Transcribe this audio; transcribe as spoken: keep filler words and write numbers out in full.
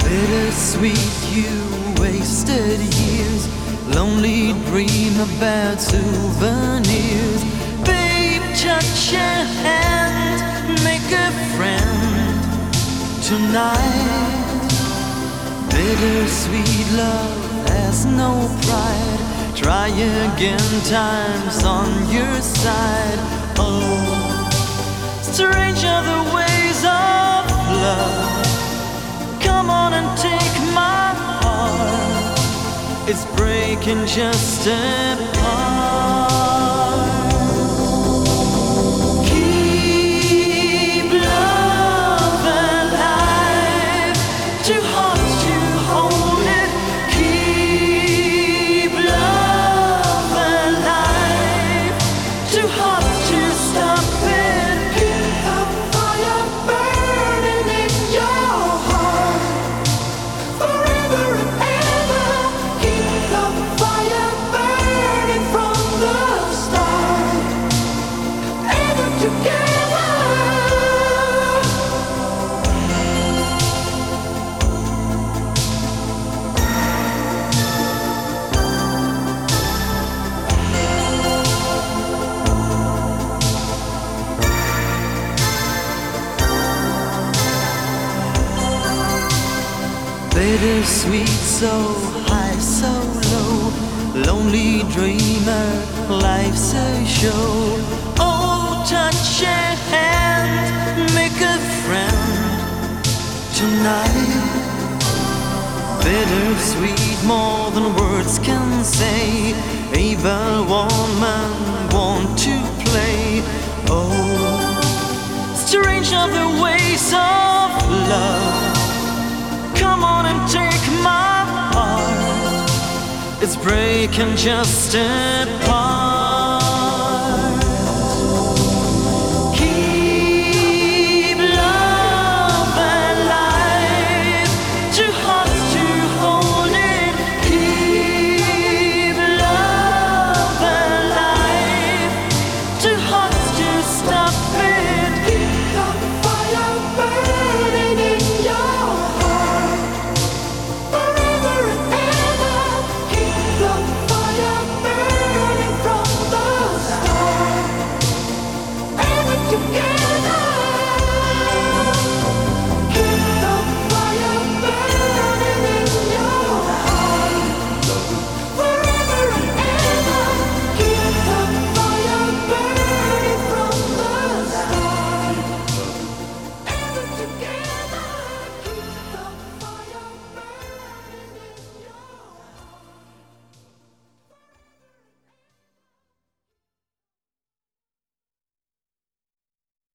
Bittersweet, you wasted years. Lonely dream about souvenirs. Babe, touch a hand, make a friend tonight. Bittersweet love has no pride. Try again, time's on your side. Oh, strange are the ways of love. Come on and take my heart. It's breaking just apart. Keep love alive. Too hard to hold it. Keep love alive. Too hard to stop it. Keep the fire burning in your heart forever and ever. Keep the fire burning from the start. Ever together. Bittersweet, so high, so low. Lonely dreamer, life's a show. Oh, touch a hand, make a friend tonight. Bittersweet, more than words can say. Evil woman want to play. Oh, strange are the ways of love. Come on and take my heart. It's breaking just apart.